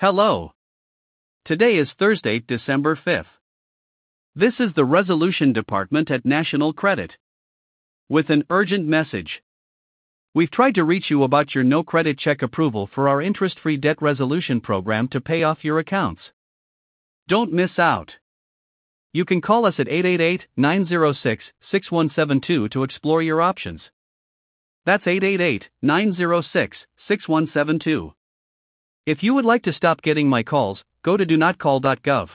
Hello. Today is Thursday, December 5th. This is the Resolution Department at National Credit. With an urgent message. We've tried to reach you about your no credit check approval for our interest-free debt resolution program to pay off your accounts. Don't miss out. You can call us at 888-906-6172 to explore your options. That's 888-906-6172. If you would like to stop getting my calls, go to donotcall.gov.